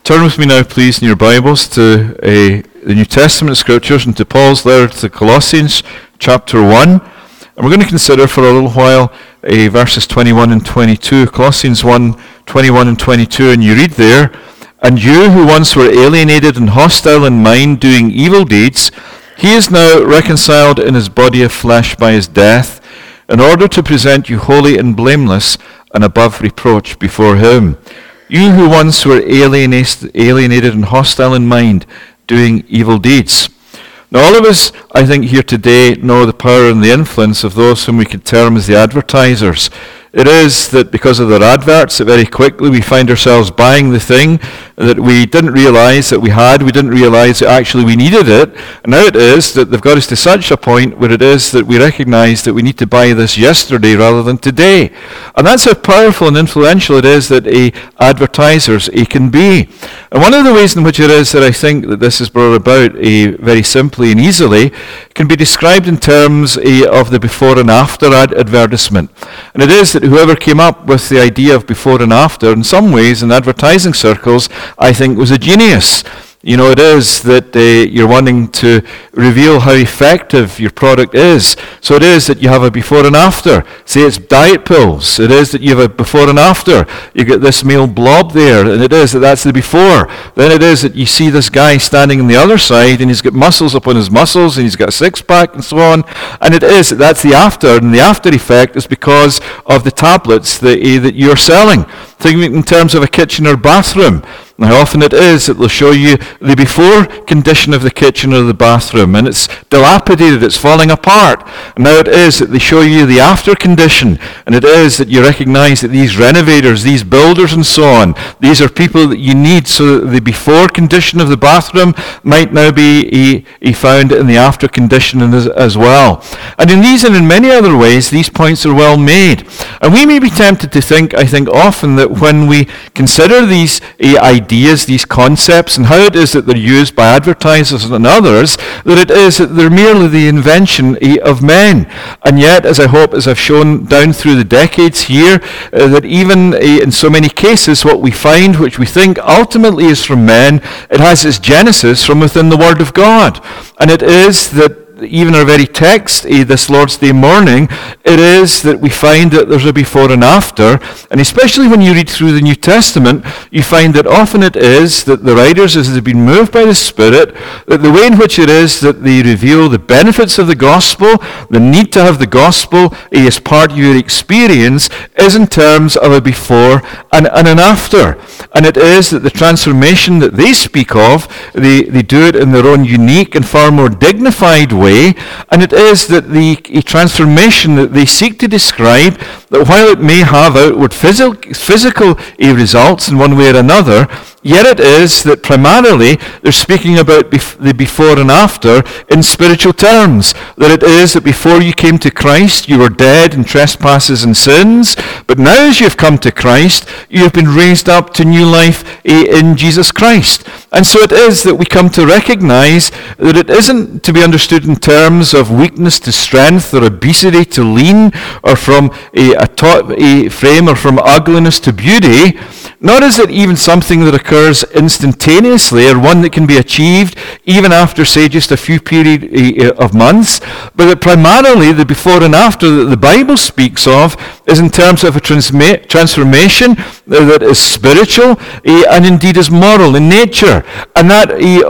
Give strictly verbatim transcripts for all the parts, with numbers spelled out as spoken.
Turn with me now, please, in your Bibles to uh, the New Testament Scriptures and to Paul's letter to Colossians, chapter one. And we're going to consider for a little while uh, verses twenty-one and twenty-two. Colossians one, twenty-one and twenty-two, and you read there, "And you who once were alienated and hostile in mind, doing evil deeds, he is now reconciled in his body of flesh by his death, in order to present you holy and blameless and above reproach before him. You who once were alienated, alienated and hostile in mind, doing evil deeds." Now all of us, I think, here today know the power and the influence of those whom we could term as the advertisers. It is that because of their adverts, that very quickly we find ourselves buying the thing that we didn't realize that we had, we didn't realize that actually we needed it, and now it is that they've got us to such a point where it is that we recognize that we need to buy this yesterday rather than today. And that's how powerful and influential it is that a advertisers a can be. And one of the ways in which it is that I think that this is brought about a very simply and easily can be described in terms a, of the before and after ad- advertisement. And it is that whoever came up with the idea of before and after, in some ways in advertising circles, I think was a genius. You know, it is that uh, you're wanting to reveal how effective your product is. So it is that you have a before and after. Say it's diet pills. It is that you have a before and after. You get this male blob there, and it is that that's the before. Then it is that you see this guy standing on the other side, and he's got muscles upon his muscles, and he's got a six-pack and so on. And it is that that's the after, and the after effect is because of the tablets that, uh, that you're selling. Think in terms of a kitchen or bathroom. How often it is that they'll show you the before condition of the kitchen or the bathroom, and it's dilapidated, it's falling apart. And now it is that they show you the after condition, and it is that you recognize that these renovators, these builders and so on, these are people that you need, so that the before condition of the bathroom might now be a, a found in the after condition as, as well. And in these and in many other ways, these points are well made. And we may be tempted to think, I think often, that when we consider these uh, ideas, these concepts, and how it is that they're used by advertisers and others, that it is that they're merely the invention uh, of men. And yet, as I hope, as I've shown down through the decades here, uh, that even uh, in so many cases, what we find, which we think ultimately is from men, it has its genesis from within the Word of God. And it is that even our very text, eh, this Lord's Day morning, it is that we find that there's a before and after, and especially when you read through the New Testament, you find that often it is that the writers, as they've been moved by the Spirit, that the way in which it is that they reveal the benefits of the gospel, the need to have the gospel eh, as part of your experience, is in terms of a before and, and an after. And it is that the transformation that they speak of, they, they do it in their own unique and far more dignified way. And it is that the transformation that they seek to describe, that while it may have outward physical, physical results in one way or another, yet it is that primarily they're speaking about bef- the before and after in spiritual terms. That it is that before you came to Christ, you were dead in trespasses and sins, but now as you've come to Christ, you have been raised up to new life in Jesus Christ. And so it is that we come to recognize that it isn't to be understood in terms of weakness to strength, or obesity to lean, or from a, a, taut, a frame, or from ugliness to beauty. Nor is it even something that occurs instantaneously, or one that can be achieved even after, say, just a few period of months, but that primarily the before and after that the Bible speaks of is in terms of a transma- transformation that is spiritual and indeed is moral in nature. And that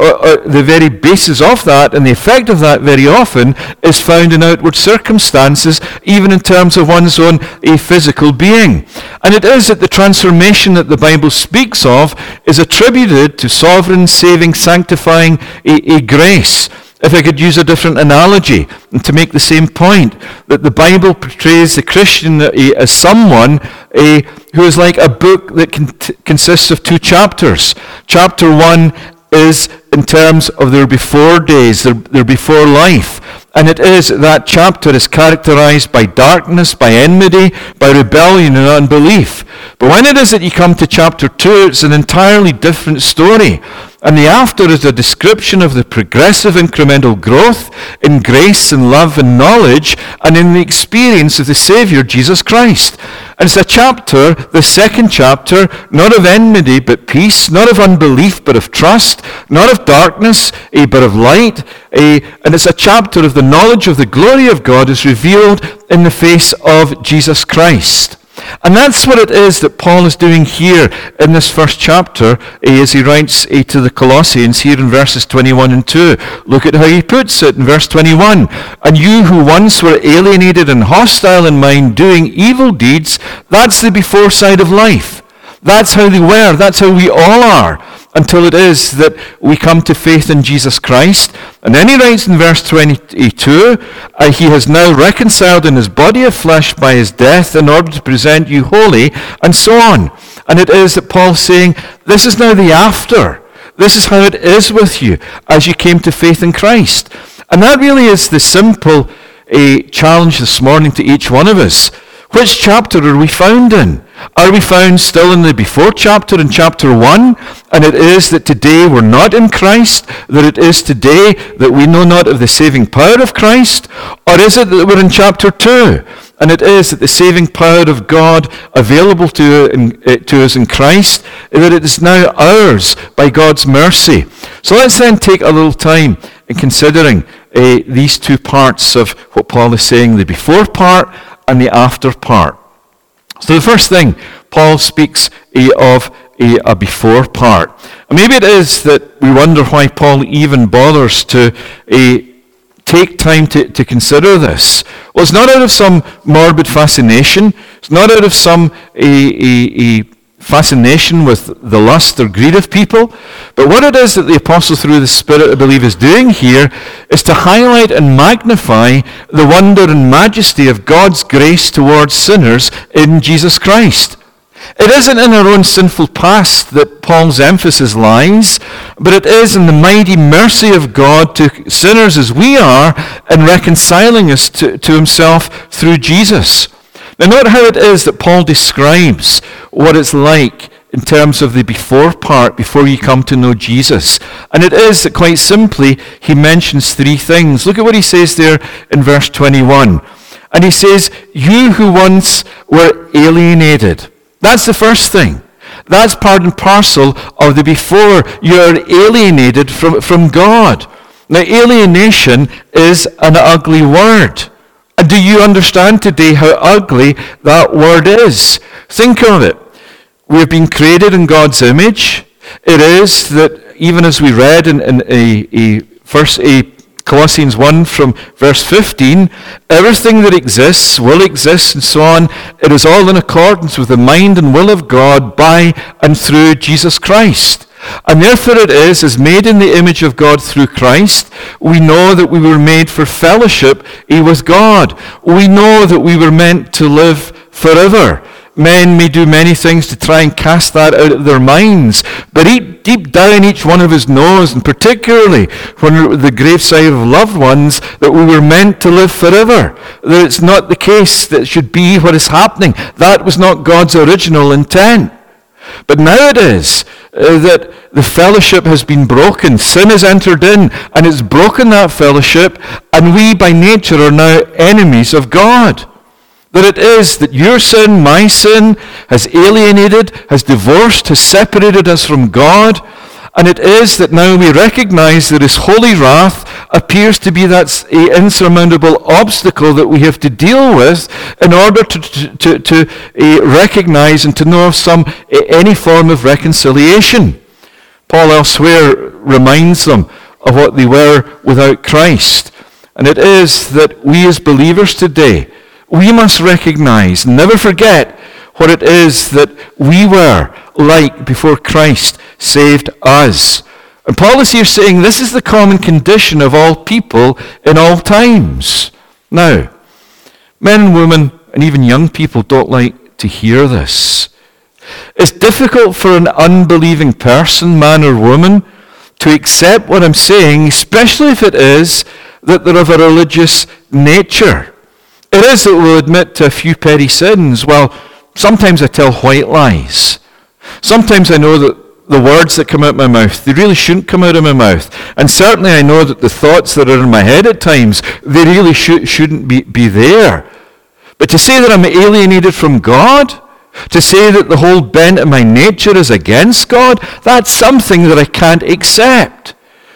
the very basis of that and the effect of that very often is found in outward circumstances, even in terms of one's own physical being. And it is that the transformation that the Bible speaks of is attributed to sovereign, saving, sanctifying a, a grace. If I could use a different analogy, and to make the same point, that the Bible portrays the Christian as someone a, who is like a book that con- consists of two chapters. Chapter one is in terms of their before days, their, their before life. And it is that chapter is characterized by darkness, by enmity, by rebellion and unbelief. But when it is that you come to chapter two, it's an entirely different story. And the after is a description of the progressive incremental growth in grace and love and knowledge and in the experience of the Savior, Jesus Christ. And it's a chapter, the second chapter, not of enmity but peace, not of unbelief but of trust, not of darkness eh, but of light. Eh, and it's a chapter of the knowledge of the glory of God is revealed in the face of Jesus Christ. And that's what it is that Paul is doing here in this first chapter eh, as he writes eh, to the Colossians here in verses twenty-one and two. Look at how he puts it in verse twenty-one. And you who once were alienated and hostile in mind, doing evil deeds, that's the before side of life. That's how they were. That's how we all are. Until it is that we come to faith in Jesus Christ. And then he writes in verse twenty-two, uh, he has now reconciled in his body of flesh by his death in order to present you holy, and so on. And it is that Paul's saying, this is now the after. This is how it is with you as you came to faith in Christ. And that really is the simple uh, challenge this morning to each one of us. Which chapter are we found in? Are we found still in the before chapter, in chapter one? And it is that today we're not in Christ, that it is today that we know not of the saving power of Christ? Or is it that we're in chapter two? And it is that the saving power of God available to, in, to us in Christ, that it is now ours by God's mercy. So let's then take a little time in considering uh, these two parts of what Paul is saying, the before part and the after part. So the first thing, Paul speaks uh, of a, a before part. And maybe it is that we wonder why Paul even bothers to uh, take time to, to consider this. Well, it's not out of some morbid fascination. It's not out of some a, a, a fascination with the lust or greed of people. But what it is that the apostle through the Spirit, I believe, is doing here is to highlight and magnify the wonder and majesty of God's grace towards sinners in Jesus Christ. It isn't in our own sinful past that Paul's emphasis lies, but it is in the mighty mercy of God to sinners as we are in reconciling us to, to himself through Jesus. Now note how it is that Paul describes what it's like in terms of the before part, before you come to know Jesus. And it is that quite simply, he mentions three things. Look at what he says there in verse twenty-one. And he says, you who once were alienated. That's the first thing. That's part and parcel of the before. You're alienated from, from God. Now, alienation is an ugly word. And do you understand today how ugly that word is? Think of it. We have been created in God's image. It is that even as we read in, in a, a first a Colossians one from verse fifteen, everything that exists will exist and so on. It is all in accordance with the mind and will of God by and through Jesus Christ. And therefore it is, as made in the image of God through Christ, we know that we were made for fellowship with God. We know that we were meant to live forever. Men may do many things to try and cast that out of their minds, but deep down each one of us knows, and particularly when we're at the graveside of loved ones, that we were meant to live forever. That it's not the case that it should be what is happening. That was not God's original intent. But now it is uh, that the fellowship has been broken. Sin has entered in and it's broken that fellowship, and we by nature are now enemies of God. That it is that your sin, my sin, has alienated, has divorced, has separated us from God. And it is that now we recognize that his holy wrath appears to be that insurmountable obstacle that we have to deal with in order to, to, to, to uh, recognize and to know of some uh, any form of reconciliation. Paul elsewhere reminds them of what they were without Christ. And it is that we as believers today, we must recognize, never forget what it is that we were like before Christ saved us. And Paul is here saying this is the common condition of all people in all times. Now, men and women and even young people don't like to hear this. It's difficult for an unbelieving person, man or woman, to accept what I'm saying, especially if it is that they're of a religious nature. It is that we'll admit to a few petty sins. Well, sometimes I tell white lies. Sometimes I know that the words that come out of my mouth, they really shouldn't come out of my mouth. And certainly I know that the thoughts that are in my head at times, they really should, shouldn't be, be there. But to say that I'm alienated from God, to say that the whole bent of my nature is against God, that's something that I can't accept.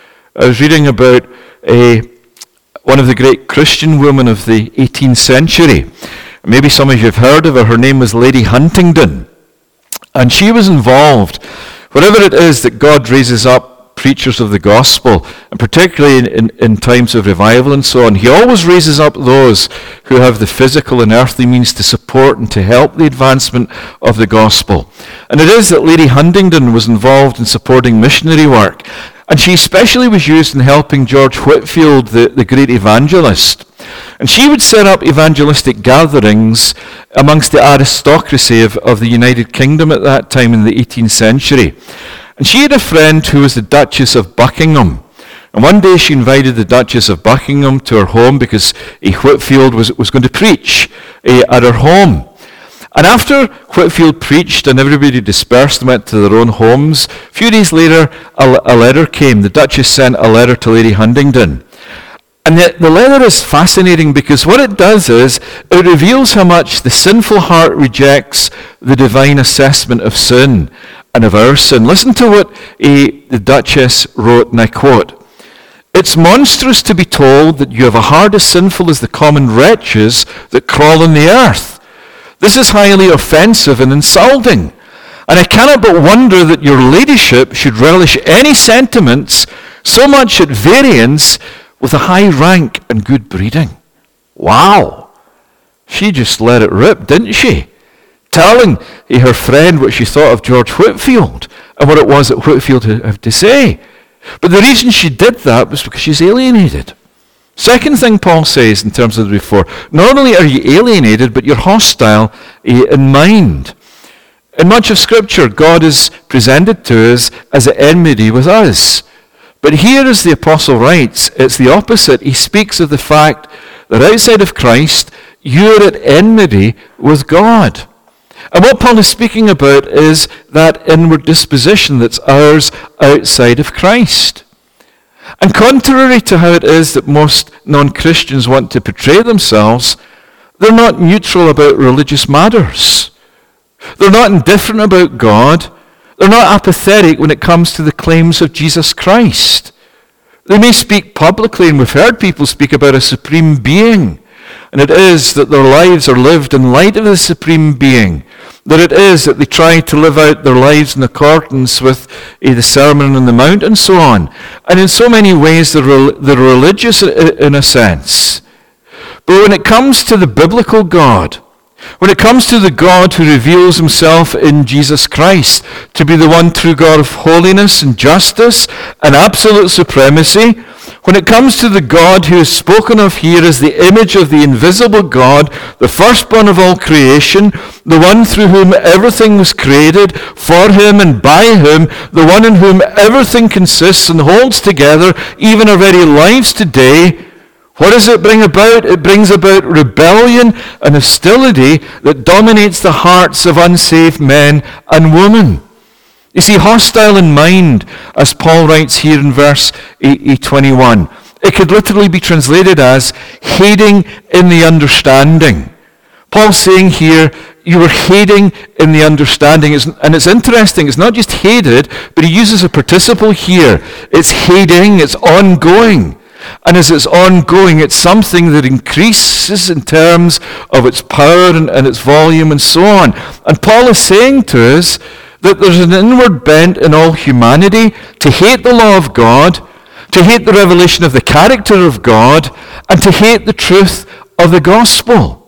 I was reading about a, one of the great Christian women of the eighteenth century. Maybe some of you have heard of her. Her name was Lady Huntingdon. And she was involved, whatever it is that God raises up preachers of the gospel, and particularly in, in, in times of revival and so on, he always raises up those who have the physical and earthly means to support and to help the advancement of the gospel. And it is that Lady Huntingdon was involved in supporting missionary work, and she especially was used in helping George Whitefield, the, the great evangelist. And she would set up evangelistic gatherings amongst the aristocracy of, of the United Kingdom at that time in the eighteenth century. And she had a friend who was the Duchess of Buckingham. And one day she invited the Duchess of Buckingham to her home because uh, Whitefield was, was going to preach uh, at her home. And after Whitefield preached and everybody dispersed and went to their own homes, a few days later a, a letter came. The Duchess sent a letter to Lady Huntingdon. And the, the letter is fascinating because what it does is it reveals how much the sinful heart rejects the divine assessment of sin and of our sin. Listen to what uh, the Duchess wrote, and I quote, "It's monstrous to be told that you have a heart as sinful as the common wretches that crawl on the earth. This is highly offensive and insulting, and I cannot but wonder that your ladyship should relish any sentiments so much at variance with a high rank and good breeding." Wow! She just let it rip, didn't she? Telling her friend what she thought of George Whitefield and what it was that Whitefield had to say. But the reason she did that was because she's alienated. Second thing Paul says in terms of the before, not only are you alienated, but you're hostile in mind. In much of Scripture, God is presented to us as at enmity with us. But here, as the apostle writes, it's the opposite. He speaks of the fact that outside of Christ, you're at enmity with God. And what Paul is speaking about is that inward disposition that's ours outside of Christ. And contrary to how it is that most non-Christians want to portray themselves, they're not neutral about religious matters. They're not indifferent about God. They're not apathetic when it comes to the claims of Jesus Christ. They may speak publicly, and we've heard people speak about a supreme being. And it is that their lives are lived in light of the supreme being. That it is that they try to live out their lives in accordance with uh, the Sermon on the Mount and so on. And in so many ways they're, they're religious in a sense. But when it comes to the biblical God, when it comes to the God who reveals himself in Jesus Christ to be the one true God of holiness and justice and absolute supremacy, when it comes to the God who is spoken of here as the image of the invisible God, the firstborn of all creation, the one through whom everything was created, for him and by whom, the one in whom everything consists and holds together, even our very lives today, what does it bring about? It brings about rebellion and hostility that dominates the hearts of unsaved men and women. You see, hostile in mind, as Paul writes here in verse twenty-one, it could literally be translated as hating in the understanding. Paul's saying here, you were hating in the understanding. And it's interesting, it's not just hated, but he uses a participle here. It's hating, it's ongoing. And as it's ongoing, it's something that increases in terms of its power and, and its volume and so on. And Paul is saying to us that there's an inward bent in all humanity to hate the law of God, to hate the revelation of the character of God, and to hate the truth of the gospel.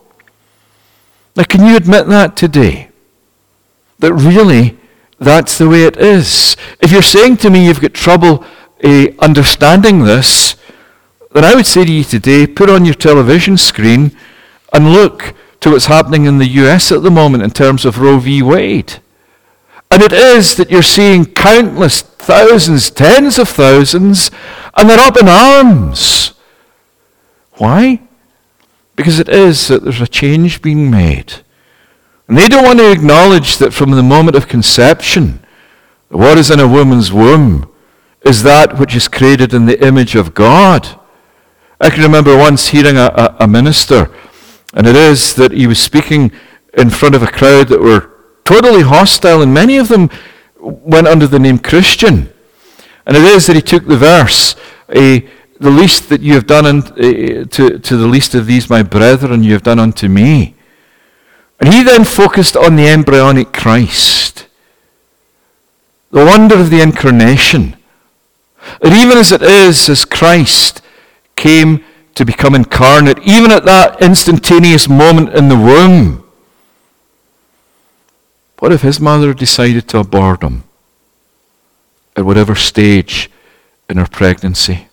Now, can you admit that today? That really, that's the way it is. If you're saying to me you've got trouble uh, understanding this, then I would say to you today, put on your television screen and look to what's happening in the U S at the moment in terms of Roe v. Wade. And it is that you're seeing countless thousands, tens of thousands, and they're up in arms Why? Because it is that there's a change being made. And they don't want to acknowledge that from the moment of conception, what is in a woman's womb is that which is created in the image of God. I can remember once hearing a, a, a minister, and it is that he was speaking in front of a crowd that were totally hostile, and many of them went under the name Christian. And it is that he took the verse, eh, the least that you have done unto, eh, to, to the least of these my brethren you have done unto me. And he then focused on the embryonic Christ, the wonder of the incarnation. And even as it is, as Christ came to become incarnate, even at that instantaneous moment in the womb, what if his mother decided to abort him at whatever stage in her pregnancy?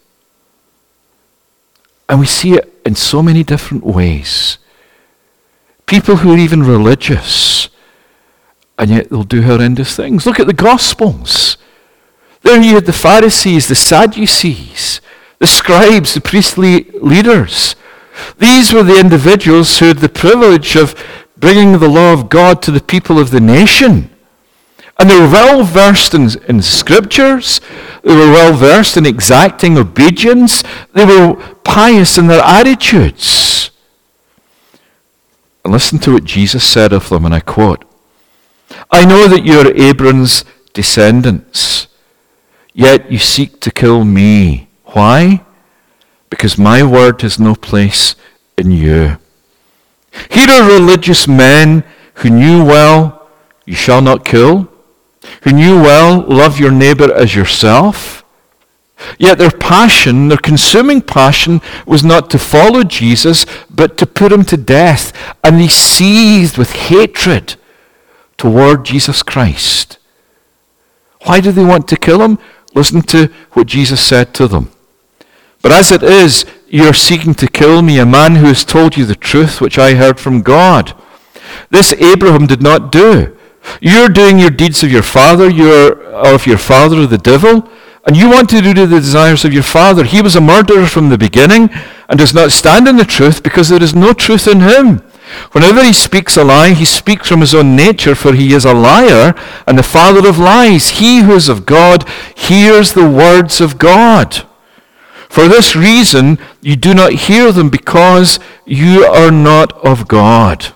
And we see it in so many different ways. People who are even religious, and yet they'll do horrendous things. Look at the Gospels. There you had the Pharisees, the Sadducees, the scribes, the priestly leaders. These were the individuals who had the privilege of bringing the law of God to the people of the nation. And they were well versed in, in scriptures. They were well versed in exacting obedience. They were pious in their attitudes. And listen to what Jesus said of them, and I quote, "I know that you are Abraham's descendants, yet you seek to kill me. Why? Because my word has no place in you." Here are religious men who knew well, you shall not kill, who knew well, love your neighbor as yourself. Yet their passion, their consuming passion, was not to follow Jesus, but to put him to death. And they seethed with hatred toward Jesus Christ. Why do they want to kill him? Listen to what Jesus said to them. "But as it is, you are seeking to kill me, a man who has told you the truth which I heard from God. This Abraham did not do. You're doing your deeds of your father, you're of your father the devil, and you want to do the desires of your father. He was a murderer from the beginning and does not stand in the truth because there is no truth in him. Whenever he speaks a lie, he speaks from his own nature, for he is a liar and the father of lies. He who is of God hears the words of God. For this reason, you do not hear them, because you are not of God."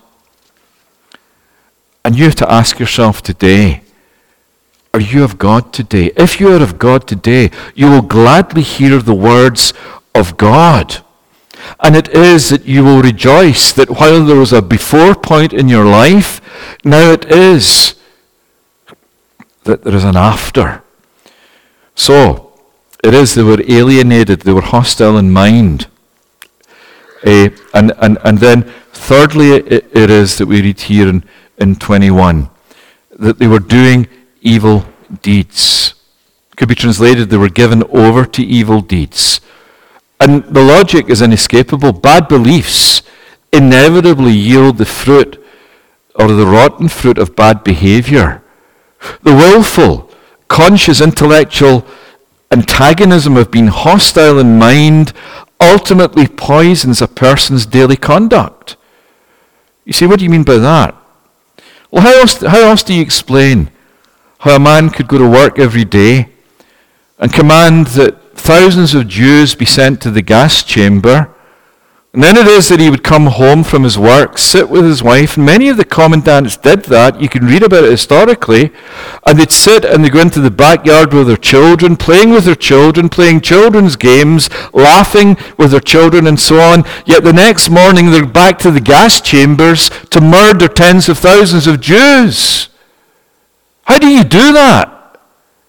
And you have to ask yourself today, are you of God today? If you are of God today, you will gladly hear the words of God. And it is that you will rejoice that while there was a before point in your life, now it is that there is an after. So, it is they were alienated, they were hostile in mind. Uh, and, and, and then thirdly, it, it is that we read here in, in twenty-one, that they were doing evil deeds. Could be translated, they were given over to evil deeds. And the logic is inescapable. Bad beliefs inevitably yield the fruit, or the rotten fruit of bad behavior. The willful, conscious, intellectual antagonism of being hostile in mind ultimately poisons a person's daily conduct. You see, what do you mean by that? Well, how else, how else do you explain how a man could go to work every day and command that thousands of Jews be sent to the gas chamber, and then it is that he would come home from his work, sit with his wife, and many of the commandants did that. You can read about it historically. And they'd sit and they'd go into the backyard with their children, playing with their children, playing children's games, laughing with their children and so on. Yet the next morning they're back to the gas chambers to murder tens of thousands of Jews. How do you do that?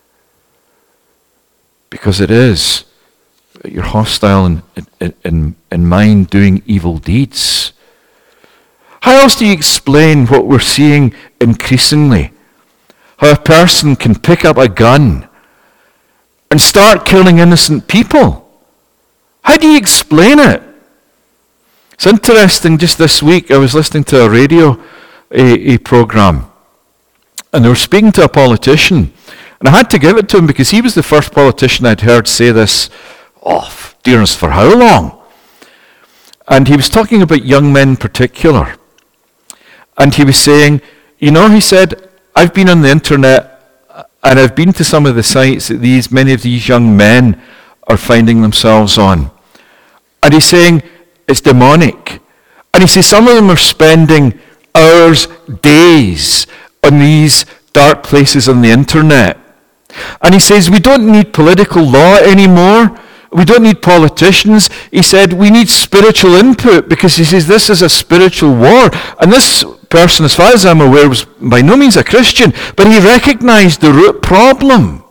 Because it is you're hostile in, in, in, in mind, doing evil deeds. How else do you explain what we're seeing increasingly? How a person can pick up a gun and start killing innocent people. How do you explain it? It's interesting, just this week I was listening to a radio a, a program, and they were speaking to a politician, and I had to give it to him because he was the first politician I'd heard say this, oh, dearness, for how long? And he was talking about young men in particular. And he was saying, you know, he said, I've been on the internet and I've been to some of the sites that these many of these young men are finding themselves on. And he's saying it's demonic. And he says some of them are spending hours, days on these dark places on the internet. And he says we don't need political law anymore. We don't need politicians. He said we need spiritual input, because he says this is a spiritual war. And this person, as far as I'm aware, was by no means a Christian, but he recognized the root problem.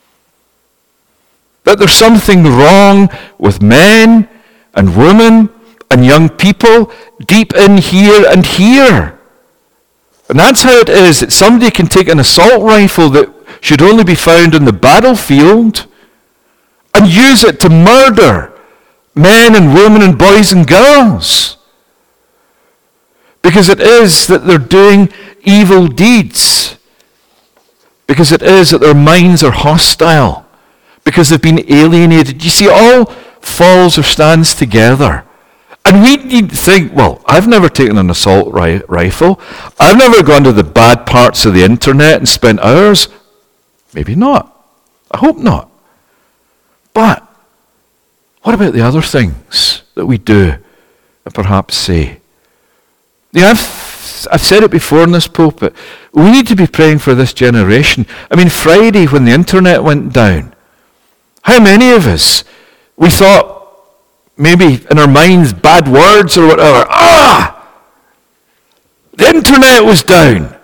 That there's something wrong with men and women and young people deep in here and here. And that's how it is, that somebody can take an assault rifle that should only be found on the battlefield and use it to murder men and women and boys and girls. Because it is that they're doing evil deeds. Because it is that their minds are hostile. Because they've been alienated. You see, it all falls or stands together. And we need to think, well, I've never taken an assault ri- rifle. I've never gone to the bad parts of the internet and spent hours. Maybe not. I hope not. But what about the other things that we do and perhaps say? Yeah, I've, I've said it before in this pulpit. We need to be praying for this generation. I mean, Friday when the internet went down, how many of us, we thought maybe in our minds bad words or whatever. Ah! The internet was down.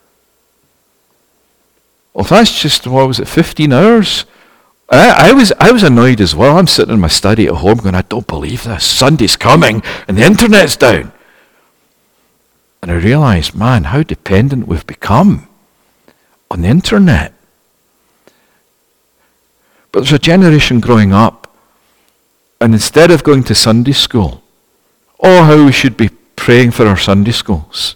Well, that's just, what was it, fifteen hours? I, I was I was annoyed as well. I'm sitting in my study at home going, I don't believe this. Sunday's coming and the internet's down. And I realized, man, how dependent we've become on the internet. But there's a generation growing up, and instead of going to Sunday school, oh, how we should be praying for our Sunday schools.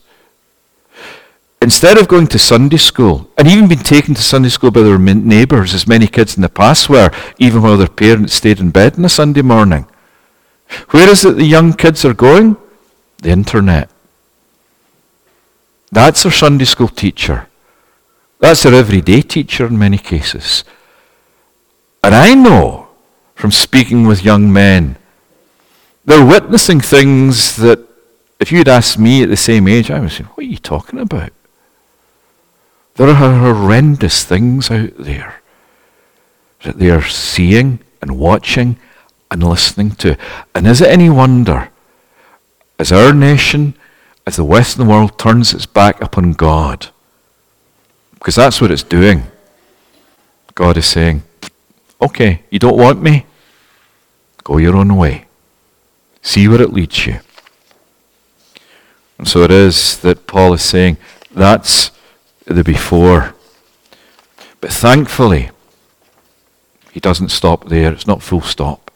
Instead of going to Sunday school, and even being taken to Sunday school by their neighbours, as many kids in the past were, even while their parents stayed in bed on a Sunday morning. Where is it the young kids are going? The internet. That's their Sunday school teacher. That's their everyday teacher in many cases. And I know from speaking with young men, they're witnessing things that if you'd asked me at the same age, I would say, what are you talking about? There are horrendous things out there that they are seeing and watching and listening to. And is it any wonder, as our nation, as the Western world turns its back upon God, because that's what it's doing, God is saying, okay, you don't want me? Go your own way. See where it leads you. And so it is that Paul is saying, that's the before. But thankfully, he doesn't stop there. It's not full stop.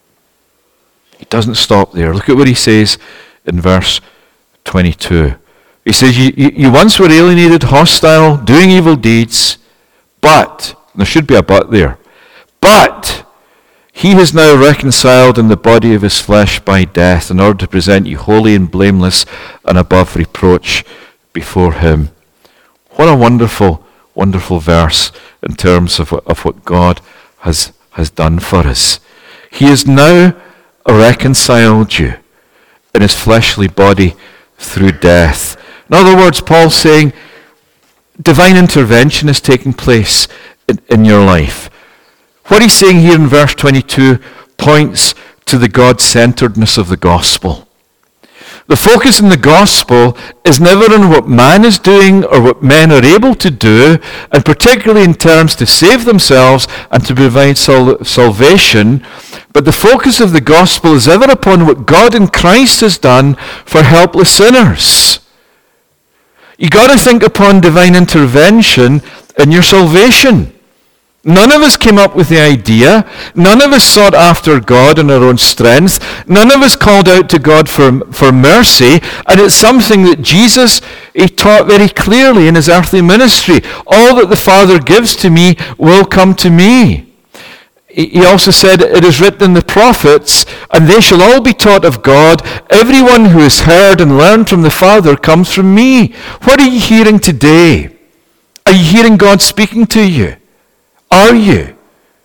He doesn't stop there. Look at what he says in verse twenty-two. He says, you, you, you once were alienated, hostile, doing evil deeds, but, there should be a but there, but he has now reconciled in the body of his flesh by death in order to present you holy and blameless and above reproach before him. What a wonderful, wonderful verse in terms of, of what God has, has done for us. He has now reconciled you in his fleshly body through death. In other words, Paul's saying divine intervention is taking place in, in your life. What he's saying here in verse twenty-two points to the God-centeredness of the gospel. The focus in the gospel is never on what man is doing or what men are able to do, and particularly in terms to save themselves and to provide sal- salvation, but the focus of the gospel is ever upon what God in Christ has done for helpless sinners. You've got to think upon divine intervention in your salvation. None of us came up with the idea. None of us sought after God in our own strength. None of us called out to God for, for mercy. And it's something that Jesus, he taught very clearly in his earthly ministry. All that the Father gives to me will come to me. he also said, it is written in the prophets, and they shall all be taught of God. Everyone who has heard and learned from the Father comes from me. What are you hearing today? Are you hearing God speaking to you? Are you?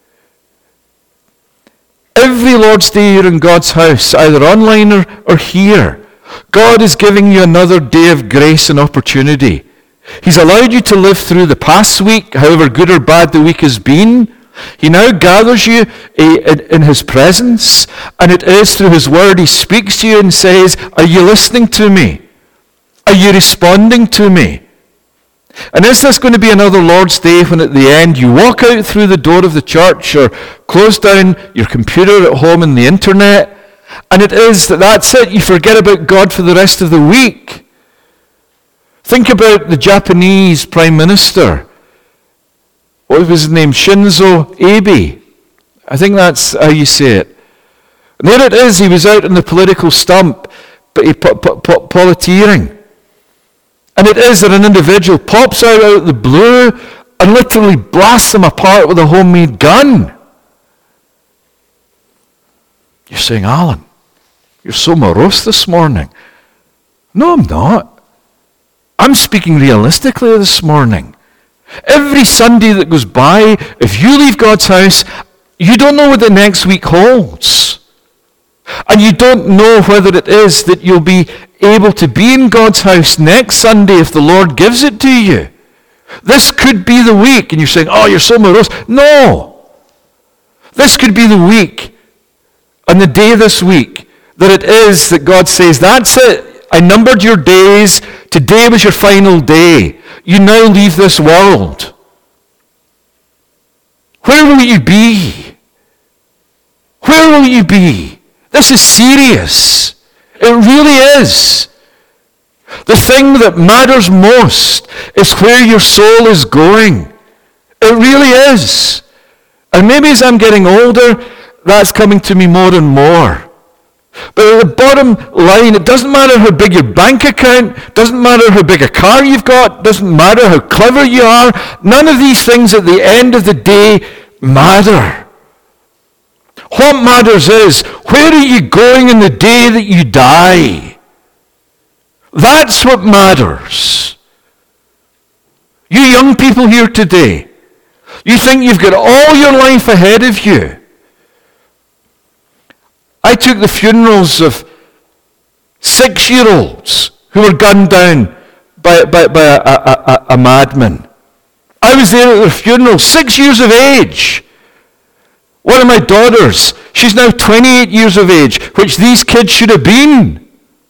Every Lord's Day you're in God's house, either online or, or here, God is giving you another day of grace and opportunity. He's allowed you to live through the past week, however good or bad the week has been. He now gathers you in his presence, and it is through his word he speaks to you and says, are you listening to me? Are you responding to me? And is this going to be another Lord's Day when at the end you walk out through the door of the church or close down your computer at home and the internet, and it is that that's it, you forget about God for the rest of the week? Think about the Japanese Prime Minister. What was his name? Shinzo Abe. I think that's how you say it. And there it is, he was out on the political stump, but he po- po- po- politeering. And it is that an individual pops out out of the blue and literally blasts them apart with a homemade gun. You're saying, Alan, you're so morose this morning. No, I'm not. I'm speaking realistically this morning. Every Sunday that goes by, if you leave God's house, you don't know what the next week holds. And you don't know whether it is that you'll be able to be in God's house next Sunday if the Lord gives it to you. This could be the week, and you're saying, oh, you're so morose. No. This could be the week, and the day this week, that it is that God says, that's it. I numbered your days. Today was your final day. You now leave this world. Where will you be? Where will you be? This is serious. It really is. The thing that matters most is where your soul is going. It really is. And maybe as I'm getting older, that's coming to me more and more. But at the bottom line, it doesn't matter how big your bank account, doesn't matter how big a car you've got, doesn't matter how clever you are. None of these things at the end of the day matter. What matters is, where are you going in the day that you die? That's what matters. You young people here today, you think you've got all your life ahead of you. I took the funerals of six-year-olds who were gunned down by, by, by a, a, a, a madman. I was there at their funeral, six years of age. One of my daughters, she's now twenty-eight years of age, which these kids should have been.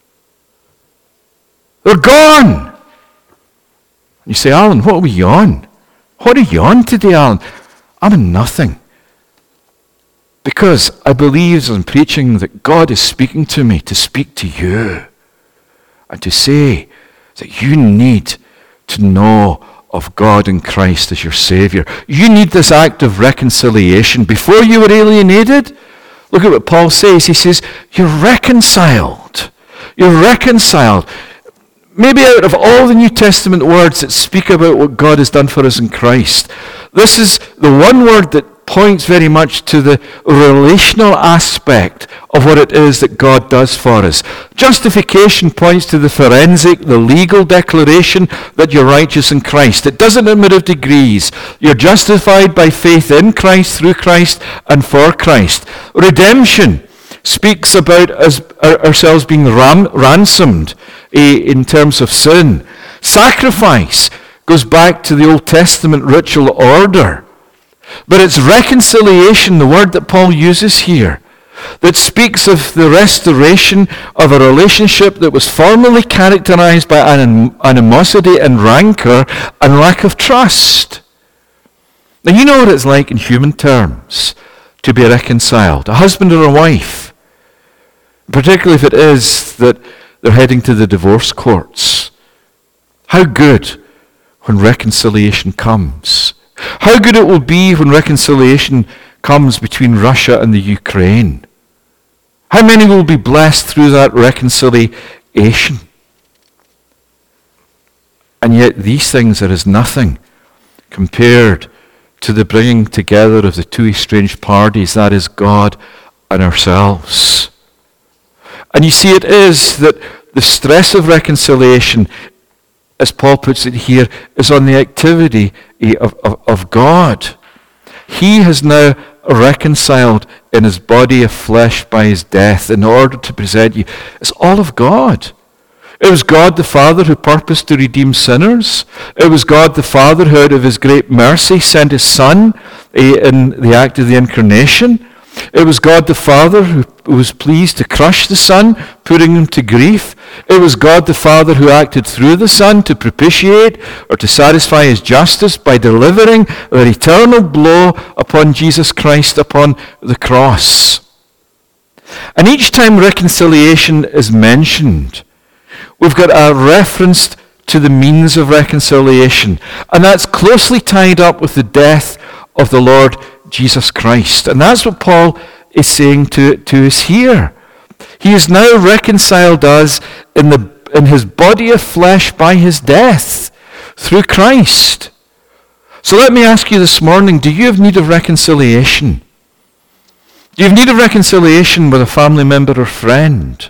They're gone. You say, Alan, what are we on? What are you on today, Alan? I'm in nothing. Because I believe as I'm preaching that God is speaking to me to speak to you and to say that you need to know of God in Christ as your Savior. You need this act of reconciliation. Before you were alienated, look at what Paul says. He says, you're reconciled. You're reconciled. Maybe out of all the New Testament words that speak about what God has done for us in Christ, this is the one word that points very much to the relational aspect of what it is that God does for us. Justification points to the forensic, the legal declaration that you're righteous in Christ. It doesn't admit of degrees. You're justified by faith in Christ, through Christ, and for Christ. Redemption speaks about us, ourselves being ram, ransomed in terms of sin. Sacrifice goes back to the Old Testament ritual order. But it's reconciliation, the word that Paul uses here, that speaks of the restoration of a relationship that was formerly characterized by anim- animosity and rancor and lack of trust. Now you know what it's like in human terms to be reconciled, a husband or a wife, particularly if it is that they're heading to the divorce courts. How good when reconciliation comes. How good it will be when reconciliation comes between Russia and the Ukraine. How many will be blessed through that reconciliation? And yet these things are as nothing compared to the bringing together of the two estranged parties, that is God and ourselves. And you see, it is that the stress of reconciliation, as Paul puts it here, is on the activity of, of, of God. He has now reconciled in his body of flesh by his death in order to present you. It's all of God. It was God the Father who purposed to redeem sinners. It was God the Father who, out of his great mercy, sent his Son in the act of the incarnation. It was God the Father who was pleased to crush the Son, putting him to grief. It was God the Father who acted through the Son to propitiate or to satisfy his justice by delivering an eternal blow upon Jesus Christ upon the cross. And each time reconciliation is mentioned, we've got a reference to the means of reconciliation. And that's closely tied up with the death of the Lord Jesus Christ. And that's what Paul is saying to, to us here. He has now reconciled us in, the, in his body of flesh by his death through Christ. So let me ask you this morning, do you have need of reconciliation? Do you have need of reconciliation with a family member or friend?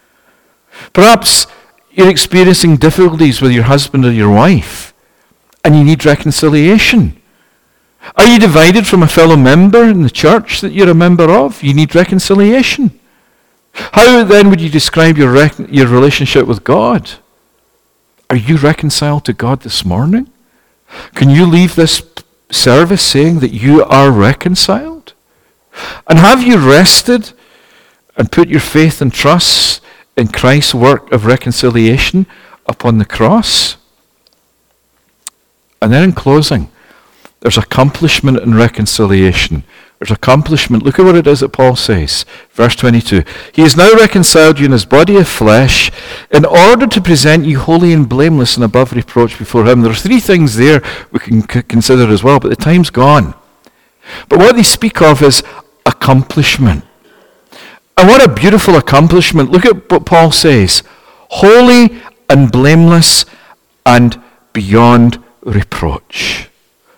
Perhaps you're experiencing difficulties with your husband or your wife, and you need reconciliation. Are you divided from a fellow member in the church that you're a member of? You need reconciliation. How then would you describe your rec- your relationship with God? Are you reconciled to God this morning? Can you leave this service saying that you are reconciled? And have you rested and put your faith and trust in Christ's work of reconciliation upon the cross? And then in closing, there's accomplishment in reconciliation. There's accomplishment. Look at what it is that Paul says. Verse twenty-two. He has now reconciled you in his body of flesh in order to present you holy and blameless and above reproach before him. There are three things there we can c- consider as well, but the time's gone. But what they speak of is accomplishment. And what a beautiful accomplishment. Look at what Paul says. Holy and blameless and beyond reproach.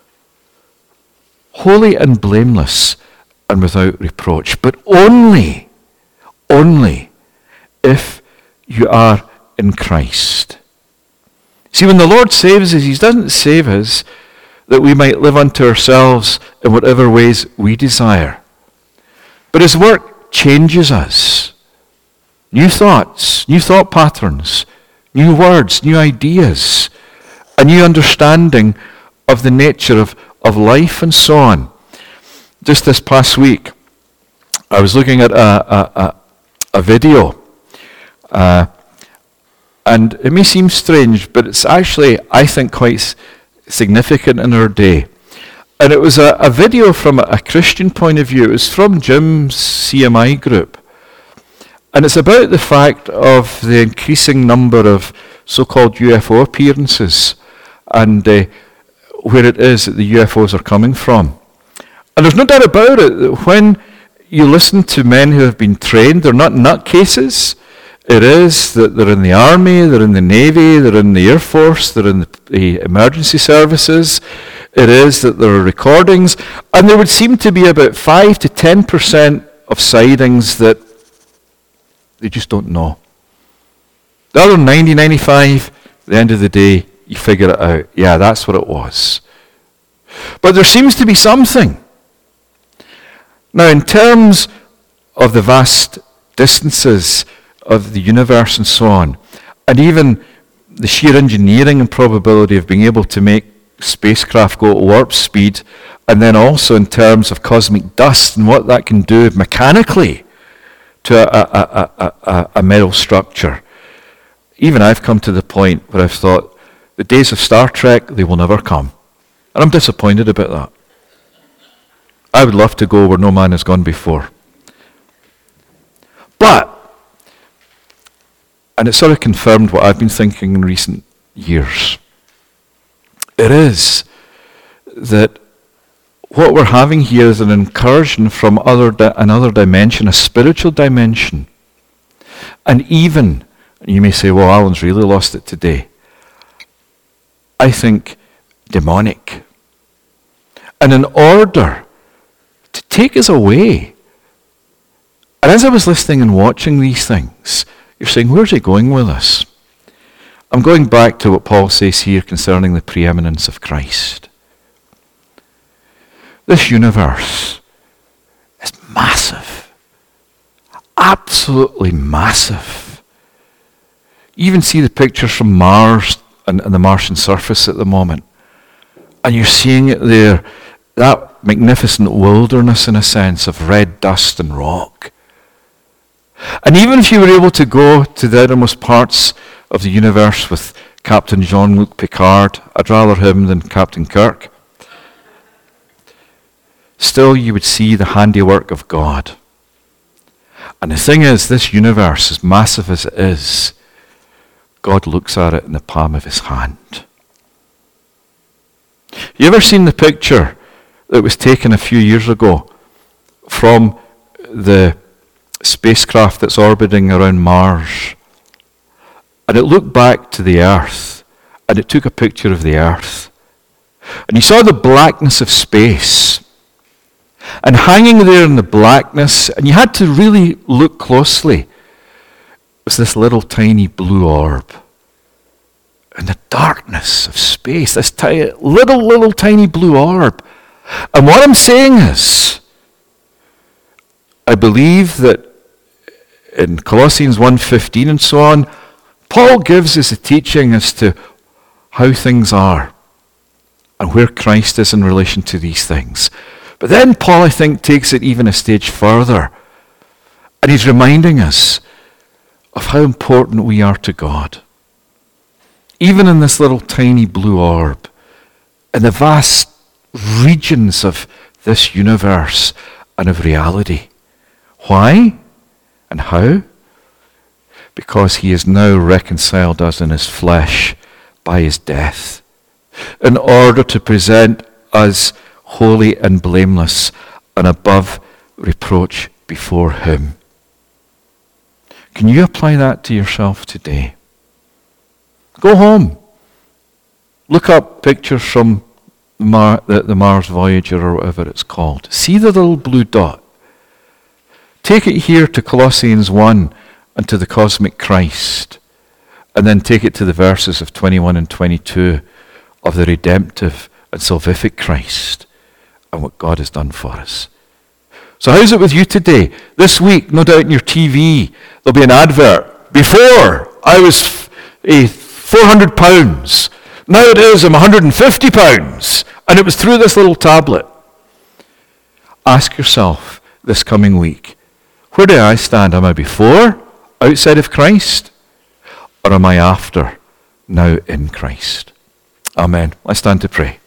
Holy and blameless and without reproach. But only, only if you are in Christ. See, when the Lord saves us, he doesn't save us that we might live unto ourselves in whatever ways we desire. But his work changes us. New thoughts, new thought patterns, new words, new ideas, a new understanding of the nature of, of life and so on. Just this past week, I was looking at a, a, a, a video, uh, and it may seem strange, but it's actually, I think, quite significant in our day. And it was a, a video from a, a Christian point of view. It was from Jim's C M I group. And it's about the fact of the increasing number of so-called U F O appearances and uh, where it is that the U F Os are coming from. And there's no doubt about it that when you listen to men who have been trained, they're not nutcases. It is that they're in the army, they're in the navy, they're in the air force, they're in the, the emergency services. It is that there are recordings, and there would seem to be about five to ten percent of sightings that they just don't know. The other ninety, ninety-five, at the end of the day, you figure it out. Yeah, that's what it was. But there seems to be something. Now, in terms of the vast distances of the universe and so on, and even the sheer engineering and probability of being able to make spacecraft go at warp speed, and then also in terms of cosmic dust and what that can do mechanically to a, a, a, a, a metal structure. Even I've come to the point where I've thought, the days of Star Trek, they will never come. And I'm disappointed about that. I would love to go where no man has gone before. But, and it sort of confirmed what I've been thinking in recent years, it is that what we're having here is an incursion from other di- another dimension, a spiritual dimension. And even, you may say, well, Alan's really lost it today. I think demonic. and in order to take us away. And as I was listening and watching these things, you're saying, where's he going with us? I'm going back to what Paul says here concerning the preeminence of Christ. This universe is massive. Absolutely massive. You even see the pictures from Mars and, and the Martian surface at the moment. And you're seeing it there, that magnificent wilderness in a sense of red dust and rock. And even if you were able to go to the outermost parts of the universe with Captain Jean-Luc Picard, I'd rather him than Captain Kirk, still you would see the handiwork of God. And the thing is, this universe, as massive as it is, God looks at it in the palm of his hand. You ever seen the picture that was taken a few years ago from the spacecraft that's orbiting around Mars? And it looked back to the Earth, and it took a picture of the Earth. And you saw the blackness of space. And hanging there in the blackness, and you had to really look closely, was this little tiny blue orb. In the darkness of space, this tiny, little, little tiny blue orb. And what I'm saying is, I believe that in Colossians one fifteen and so on, Paul gives us a teaching as to how things are and where Christ is in relation to these things. But then Paul, I think, takes it even a stage further. And he's reminding us of how important we are to God. Even in this little tiny blue orb, in the vast regions of this universe and of reality. Why and how? Because he has now reconciled us in his flesh by his death, in order to present us holy and blameless and above reproach before him. Can you apply that to yourself today? Go home. Look up pictures from Mar- the, the Mars Voyager or whatever it's called. See the little blue dot. Take it here to Colossians one and to the cosmic Christ. And then take it to the verses of twenty-one and twenty-two of the redemptive and salvific Christ and what God has done for us. So how's it with you today? This week, no doubt in your T V, there'll be an advert. Before, I was a four hundred pounds. Now it is, I'm one hundred fifty pounds. And it was through this little tablet. Ask yourself this coming week, where do I stand? Am I before, outside of Christ? Or am I after, now in Christ? Amen. Let's stand to pray.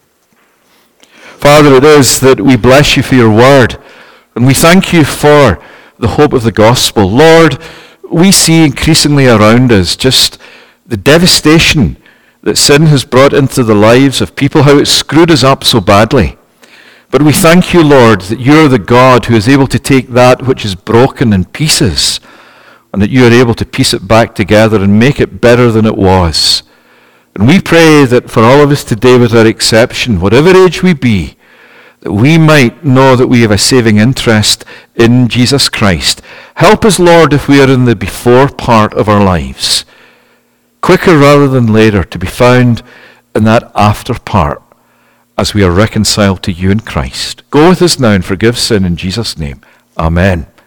Father, it is that we bless you for your word, and we thank you for the hope of the gospel. Lord, we see increasingly around us just the devastation that sin has brought into the lives of people, how it's screwed us up so badly. But we thank you, Lord, that you're the God who is able to take that which is broken in pieces, and that you are able to piece it back together and make it better than it was. And we pray that for all of us today, without exception, whatever age we be, that we might know that we have a saving interest in Jesus Christ. Help us, Lord, if we are in the before part of our lives, quicker rather than later, to be found in that after part as we are reconciled to you in Christ. Go with us now and forgive sin in Jesus' name. Amen.